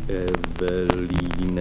Evelíne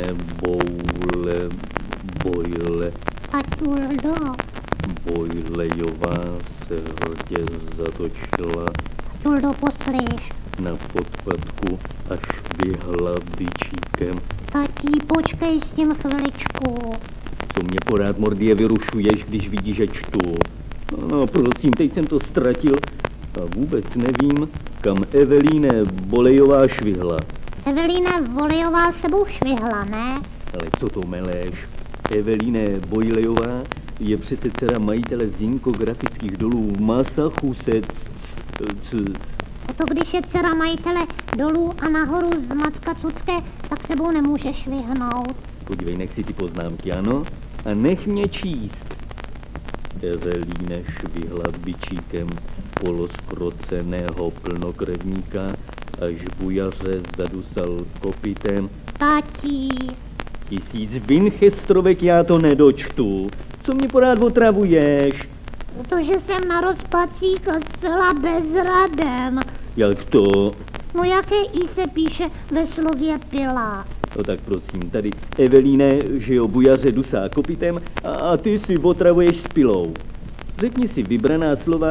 Bojle. Tatuldo. Bojlejová se hrdě zatočila Tatuldo, poslyš. na podpatku, až vyhla bičíkem. Tatí, počkej s tím chviličku. To mě porád, Mordie, vyrušuješ, když vidíš, že čtu. No, prosím, teď jsem to ztratil a vůbec nevím, kam Evelíne Bolejová švihla. Evelína Volejová sebou švihla, ne? Ale co to meleš? Evelíne Bojlejová je přece dcera majitele zinkografických dolů v Massachusetts. To když je dcera majitele dolů a nahoru z Mackacucké, tak sebou nemůže švihnout. Podívej, nech si ty poznámky, ano? A nech mě číst. Evelíne švihla bičíkem poloskroceného plnokrevníka, až bujaře zadusal kopytem. Tatí. 1000 Winchesterovek, já to nedočtu. Co mě porád otravuješ? Protože jsem na rozpacích a zcela bezraden. Jak to? No jaké i se píše ve slově pila? No tak prosím, tady Evelíne, že jo, bujaře dusá kopytem a ty si otravuješ s pilou. Řekni si vybraná slova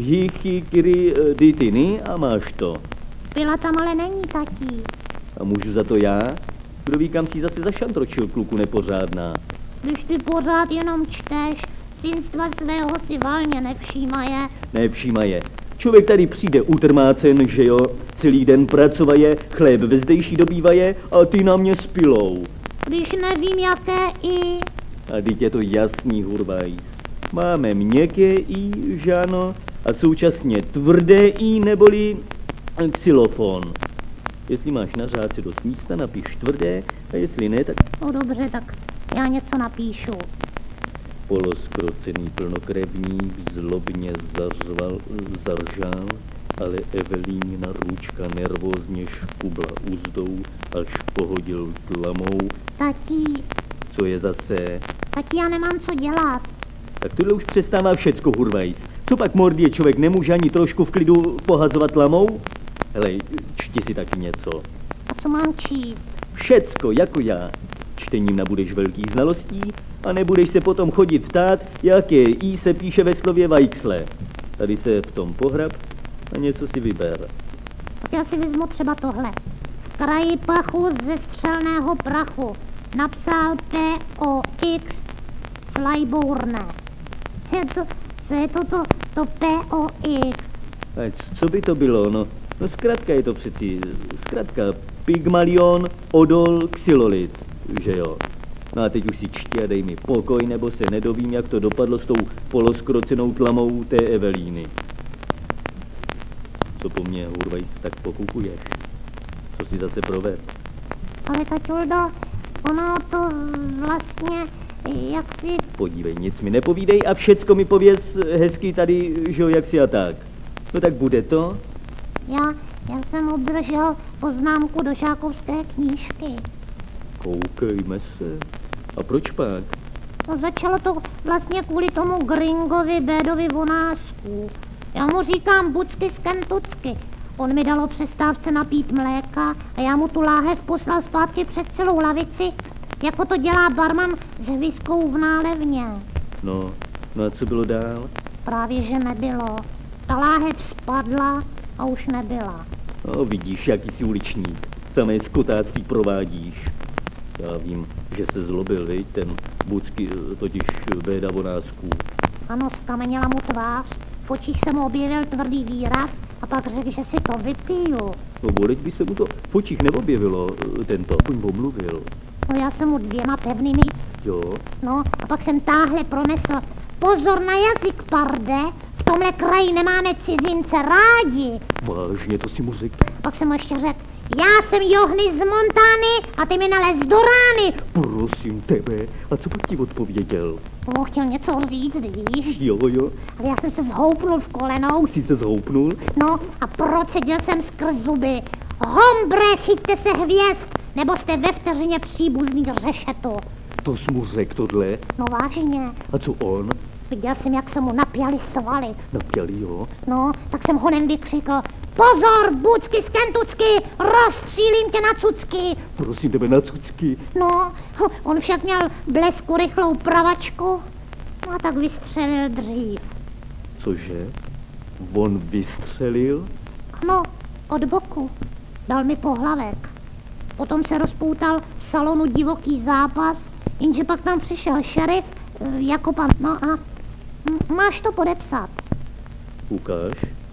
ditiny a máš to. Pila tam ale není, tatí. A můžu za to já? Kdo ví, kam si zase zašantročil, kluku nepořádná. Když ty pořád jenom čteš, synstva svého si valně nevšímaje. Nevšímaje. Člověk tady přijde utrmácen, že jo, celý den pracovaje, chléb ve zdejší dobývaje a ty na mě s pilou. Když nevím, jaké i. A teď je to jasný, Hurvajs. Máme měkké i, žáno, a současně tvrdé i, neboli xylofon. Jestli máš na řádce dost místa, napiš tvrdé, a jestli ne, tak... No dobře, tak já něco napíšu. Poloskrocený plnokrevník zlobně zaržál, ale Evelínina ručka nervózně škubla úzdou, až pohodil tlamou. Tatí. Co je zase? Tatí, já nemám co dělat. Tak tohle už přestává všecko, Hurvajs. Co pak, Mordie, člověk nemůže ani trošku v klidu pohazovat tlamou? Hele, čti si taky něco. A co mám číst? Všecko, jako já. Čtením nabudeš velkých znalostí a nebudeš se potom chodit ptát, jaké i se píše ve slově Vajksle. Tady se v tom pohrab a něco si vyber. Tak já si vezmu třeba tohle. V kraji pachu ze střelného prachu napsal P.O.X. Slajbourne. Co je to P.O.X.? A co by to bylo, no? No zkrátka je to přeci, zkrátka Pygmalion, Odol, Xylolit, že jo? No a teď už si čti a dej mi pokoj, nebo se nedovím, jak to dopadlo s tou poloskrocenou tlamou té Evelíny. Co po mně, Hurvajs, tak pokukuješ? Co si zase proved? Ale tatuldo, ono to vlastně, jak si... Podívej, nic mi nepovídej a všecko mi pověz hezky tady, že jo, jak si a tak. No tak bude to? Já jsem obdržel poznámku do žákovské knížky. Koukejme se. A proč pak? No začalo to vlastně kvůli tomu Gringovi Bédovi Vonásku. Já mu říkám bucky z Kentucky. On mi dal o přestávce napít mléka a já mu tu láhev poslal zpátky přes celou lavici, jako to dělá barman s hviskou v nálevně. No a co bylo dál? Právě, že nebylo. Ta láhev spadla a už nebyla. No vidíš, jaký jsi uličník. Samé skotácký provádíš. Já vím, že se zlobil, viď, ten Bucky, totiž Béda Vonásků. Ano, skameněla mu tvář, v očích se mu objevil tvrdý výraz a pak řekl, že si to vypiju. No boleť by se mu to v očích neobjevilo, tento, aspoň pomluvil. No já jsem mu 2 pevnými. Jo? No a pak jsem táhle pronesl. Pozor na jazyk, parde, v tomhle kraji nemáme cizince rádi. Vážně, to si mu řekl? Pak jsem mu ještě řekl, já jsem Johny z Montány a ty mi nalez do rány. Prosím tebe, a co pak ti odpověděl? On chtěl něco říct, víš? Jo. Ale já jsem se zhoupnul v kolenou. Jsi se zhoupnul? No a procedil jsem skrz zuby. Hombre, chyťte se hvězd, nebo jste ve vteřině příbuzný řešetu. To jsi mu řekl tohle? No vážně. A co on? Viděl jsem, jak se mu napěly svaly. Napěli, jo? No, tak jsem honem vykřikl, Pozor, Bucky z Kentucky, rozstřílím tě na cucky. Prosím tebe, na cucky. No, on však měl blesku rychlou pravačku, a tak vystřelil dřív. Cože? On vystřelil? Ano, od boku. Dal mi pohlavek. Potom se rozpoutal v salonu divoký zápas, jenže pak tam přišel šerif, jako pan, no a máš to podepsat. Ukáž.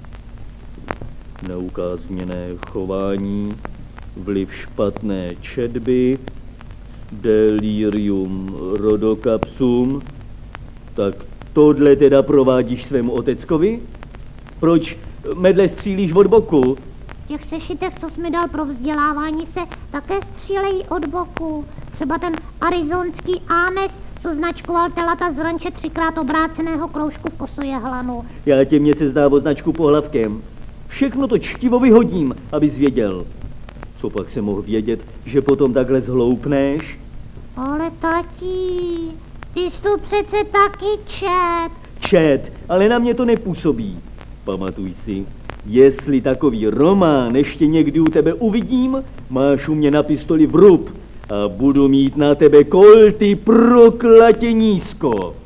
Neukázněné chování, vliv špatné četby, delirium rodokapsum. Tak tohle teda provádíš svému oteckovi? Proč medle střílíš od boku? Těch sešitech, co jsi mi dal pro vzdělávání, se také střílejí od boku. Třeba ten arizonský Ames, co značkoval telata z ranče 3x obráceného kroužku v kosojehlanu. Já tě mě se zdá o značku pohlavkem. Všechno to čtivo vyhodím, abys věděl. Co pak se mohl vědět, že potom takhle zhloupneš? Ale tatí, ty jsi tu přece taky čet. Čet, ale na mě to nepůsobí. Pamatuj si, jestli takový román ještě někdy u tebe uvidím, máš u mě na pistoli vrub a budu mít na tebe kolty proklatě nízko.